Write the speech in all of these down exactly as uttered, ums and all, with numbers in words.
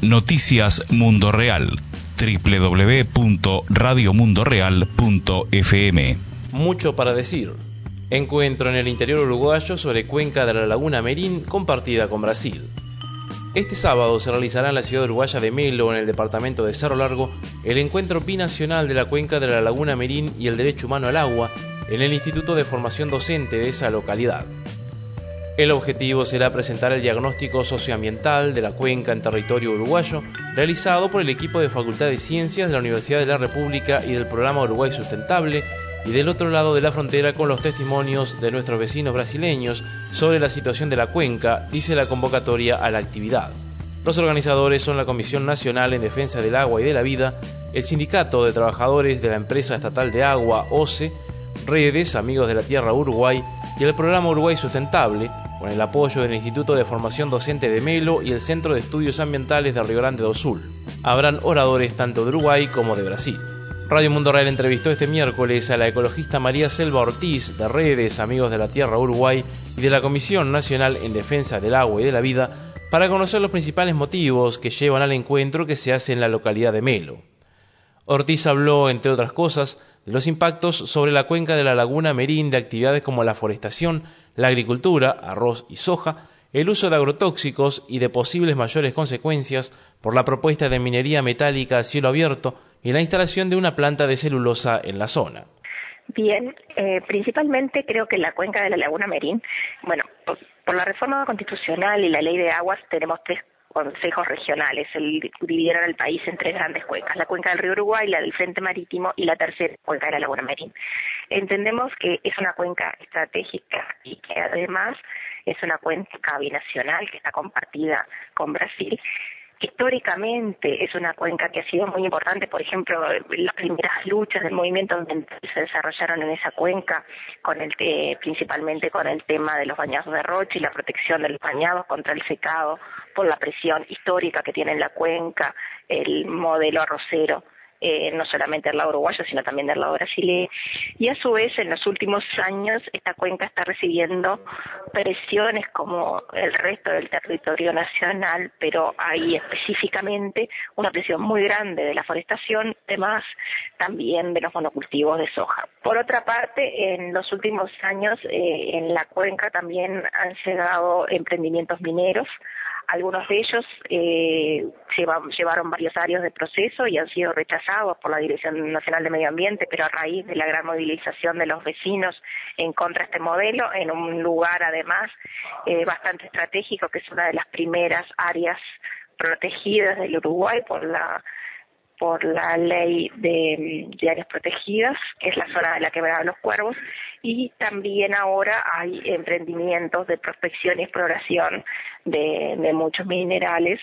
Noticias Mundo Real, doble u doble u doble u punto radio mundo real punto f m. Mucho para decir. Encuentro en el interior uruguayo sobre cuenca de la laguna Merín compartida con Brasil. Este sábado se realizará en la ciudad uruguaya de Melo, en el departamento de Cerro Largo, el encuentro binacional de la cuenca de la laguna Merín y el derecho humano al agua en el Instituto de Formación Docente de esa localidad. El objetivo será presentar el diagnóstico socioambiental de la cuenca en territorio uruguayo, realizado por el equipo de Facultad de Ciencias de la Universidad de la República y del Programa Uruguay Sustentable, y del otro lado de la frontera con los testimonios de nuestros vecinos brasileños sobre la situación de la cuenca, dice la convocatoria a la actividad. Los organizadores son la Comisión Nacional en Defensa del Agua y de la Vida, el Sindicato de Trabajadores de la Empresa Estatal de Agua, O C E, Redes, Amigos de la Tierra Uruguay y el Programa Uruguay Sustentable, con el apoyo del Instituto de Formación Docente de Melo y el Centro de Estudios Ambientales de Río Grande do Sul. Habrán oradores tanto de Uruguay como de Brasil. Radio Mundo Real entrevistó este miércoles a la ecologista María Selva Ortiz, de Redes, Amigos de la Tierra Uruguay y de la Comisión Nacional en Defensa del Agua y de la Vida, para conocer los principales motivos que llevan al encuentro que se hace en la localidad de Melo. Ortiz habló, entre otras cosas, de los impactos sobre la cuenca de la laguna Merín de actividades como la forestación, la agricultura, arroz y soja, el uso de agrotóxicos y de posibles mayores consecuencias por la propuesta de minería metálica a cielo abierto y la instalación de una planta de celulosa en la zona. Bien, eh, principalmente creo que la cuenca de la laguna Merín, bueno, por, por la reforma constitucional y la ley de aguas tenemos tres consejos regionales, el, dividieron el país en tres grandes cuencas, la cuenca del río Uruguay, la del Frente Marítimo y la tercera cuenca de la laguna Merín. Entendemos que es una cuenca estratégica y que además es una cuenca binacional que está compartida con Brasil. Históricamente es una cuenca que ha sido muy importante, por ejemplo, las primeras luchas del movimiento ambiental se desarrollaron en esa cuenca, con el que, principalmente con el tema de los bañados de rocha y la protección de los bañados contra el secado por la presión histórica que tiene en la cuenca, el modelo arrocero. Eh, no solamente del lado uruguayo, sino también del lado brasileño. Y a su vez, en los últimos años, esta cuenca está recibiendo presiones como el resto del territorio nacional, pero hay específicamente una presión muy grande de la forestación, además también de los monocultivos de soja. Por otra parte, en los últimos años, eh, en la cuenca también han llegado emprendimientos mineros. Algunos de ellos eh, lleva, llevaron varios años de proceso y han sido rechazados por la Dirección Nacional de Medio Ambiente, pero a raíz de la gran movilización de los vecinos en contra de este modelo, en un lugar además eh, bastante estratégico, que es una de las primeras áreas protegidas del Uruguay por la por la ley de, de áreas protegidas, que es la zona de la Quebrada de los Cuervos, y también ahora hay emprendimientos de prospección y exploración de, de muchos minerales,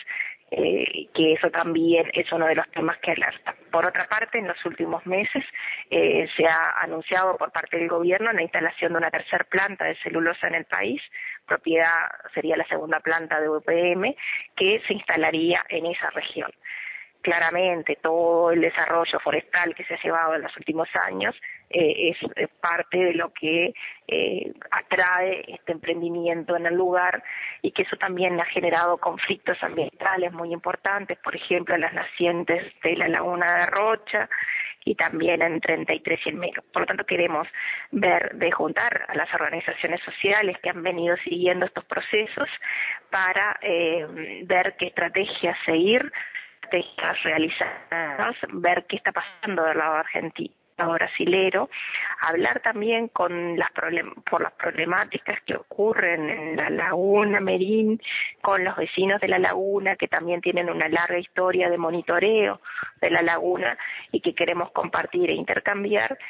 eh, que eso también es uno de los temas que alerta. Por otra parte, en los últimos meses eh, se ha anunciado por parte del gobierno la instalación de una tercera planta de celulosa en el país, propiedad sería la segunda planta de U P M, que se instalaría en esa región. Claramente todo el desarrollo forestal que se ha llevado en los últimos años eh, es, es parte de lo que eh, atrae este emprendimiento en el lugar, y que eso también ha generado conflictos ambientales muy importantes, por ejemplo en las nacientes de la laguna de Rocha y también en treinta y tres y en Melo. Por lo tanto, queremos ver de juntar a las organizaciones sociales que han venido siguiendo estos procesos para eh, ver qué estrategias seguir, estrategias realizadas, ver qué está pasando del lado argentino, brasilero, hablar también con las problem- por las problemáticas que ocurren en la laguna Merín, con los vecinos de la laguna que también tienen una larga historia de monitoreo de la laguna y que queremos compartir e intercambiar,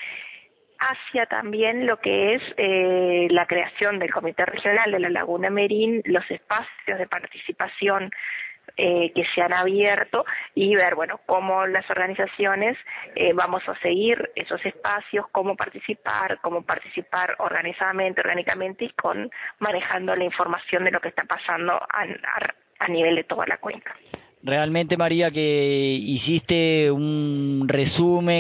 hacia también lo que es eh, la creación del Comité Regional de la Laguna Merín, los espacios de participación Eh, que se han abierto, y ver, bueno, cómo las organizaciones eh, vamos a seguir esos espacios, cómo participar, cómo participar organizadamente, orgánicamente, y con manejando la información de lo que está pasando a, a, a nivel de toda la cuenca. Realmente, María, que hiciste un resumen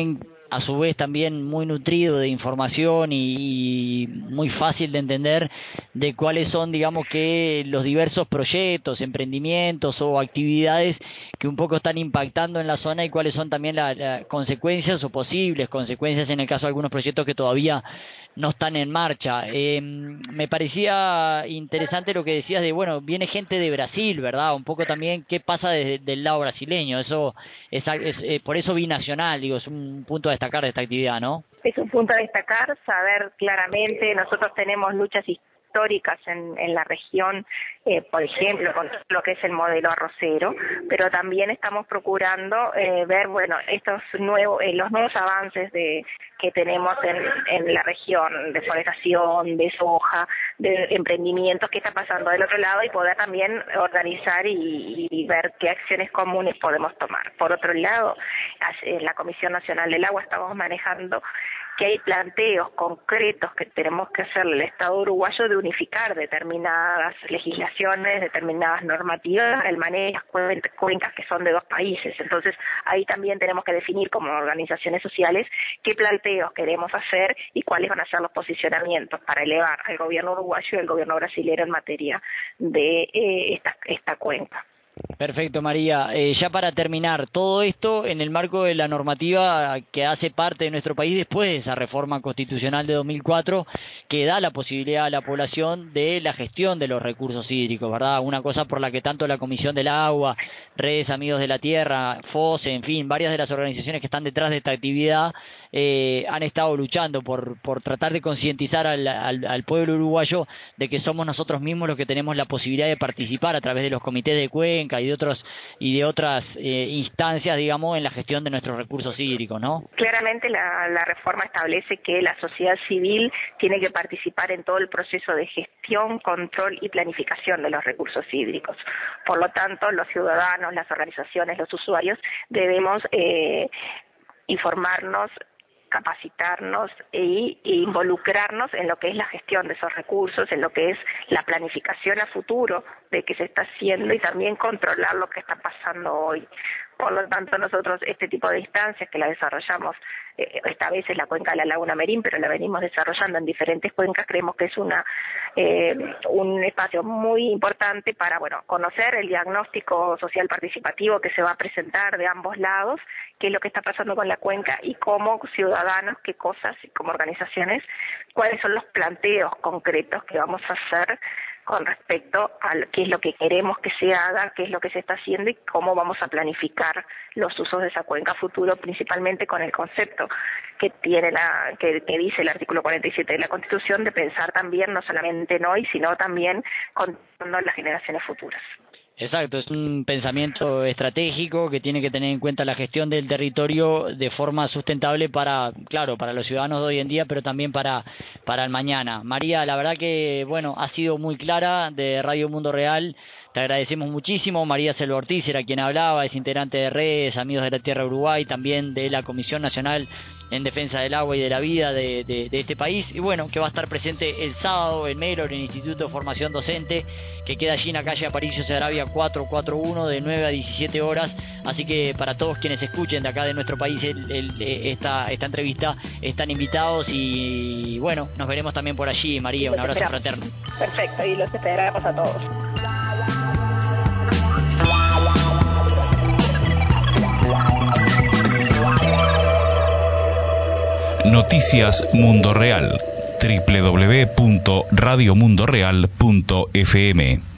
a su vez también muy nutrido de información y, y muy fácil de entender de cuáles son, digamos, que los diversos proyectos, emprendimientos o actividades que un poco están impactando en la zona y cuáles son también las la consecuencias o posibles consecuencias en el caso de algunos proyectos que todavía no están en marcha. Eh, me parecía interesante lo que decías de, bueno, viene gente de Brasil, ¿verdad? Un poco también qué pasa desde del lado brasileño. Eso es, es eh, por eso binacional, digo, es un punto a destacar de esta actividad, ¿no? Es un punto a destacar, saber claramente, nosotros tenemos luchas históricas en, en la región, eh, por ejemplo, con lo que es el modelo arrocero, pero también estamos procurando eh, ver, bueno, estos nuevos, eh, los nuevos avances de que tenemos en, en la región, de forestación, de soja, de emprendimientos, qué está pasando del otro lado y poder también organizar y, y ver qué acciones comunes podemos tomar. Por otro lado, en la Comisión Nacional del Agua estamos manejando que hay planteos concretos que tenemos que hacer el Estado uruguayo de unificar determinadas legislaciones, determinadas normativas, el manejo de cuencas que son de dos países. Entonces, ahí también tenemos que definir como organizaciones sociales qué planteos queremos hacer y cuáles van a ser los posicionamientos para elevar al gobierno uruguayo y al gobierno brasileño en materia de eh, esta, esta cuenca. Perfecto, María. Eh, ya para terminar, todo esto en el marco de la normativa que hace parte de nuestro país después de esa reforma constitucional de dos mil cuatro que da la posibilidad a la población de la gestión de los recursos hídricos, ¿verdad? Una cosa por la que tanto la Comisión del Agua, Redes Amigos de la Tierra, FOSE, en fin, varias de las organizaciones que están detrás de esta actividad eh, han estado luchando por, por tratar de concientizar al, al, al pueblo uruguayo de que somos nosotros mismos los que tenemos la posibilidad de participar a través de los comités de cuenca y de otros y de otras eh, instancias, digamos, en la gestión de nuestros recursos hídricos, ¿no? Claramente la, la reforma establece que la sociedad civil tiene que participar en todo el proceso de gestión, control y planificación de los recursos hídricos. Por lo tanto, los ciudadanos, las organizaciones, los usuarios debemos eh, informarnos, capacitarnos e, e involucrarnos en lo que es la gestión de esos recursos, en lo que es la planificación a futuro de qué se está haciendo y también controlar lo que está pasando hoy. Por lo tanto, nosotros este tipo de instancias que la desarrollamos, eh, esta vez es la cuenca de la Laguna Merín, pero la venimos desarrollando en diferentes cuencas, creemos que es una eh, un espacio muy importante para, bueno, conocer el diagnóstico social participativo que se va a presentar de ambos lados, qué es lo que está pasando con la cuenca y cómo ciudadanos, qué cosas y como organizaciones, cuáles son los planteos concretos que vamos a hacer con respecto a qué es lo que queremos que se haga, qué es lo que se está haciendo y cómo vamos a planificar los usos de esa cuenca a futuro, principalmente con el concepto que tiene la que, que dice el artículo cuarenta y siete de la Constitución de pensar también no solamente en hoy, sino también con las generaciones futuras. Exacto, es un pensamiento estratégico que tiene que tener en cuenta la gestión del territorio de forma sustentable para, claro, para los ciudadanos de hoy en día, pero también para, para el mañana. María, la verdad que, bueno, ha sido muy clara de Radio Mundo Real. Te agradecemos muchísimo. María Selva Ortiz era quien hablaba, es integrante de Redes Amigos de la Tierra Uruguay, también de la Comisión Nacional en Defensa del Agua y de la Vida de, de, de este país, y bueno, que va a estar presente el sábado en Melo, en el Instituto de Formación Docente, que queda allí en la calle Aparicio Saravia cuatrocientos cuarenta y uno, de nueve a diecisiete horas, así que para todos quienes escuchen de acá de nuestro país el, el, esta, esta entrevista, están invitados y bueno, nos veremos también por allí. María, un abrazo fraterno. Perfecto, y los esperamos a todos. Noticias Mundo Real, doble u doble u doble u punto radio mundo real punto f m.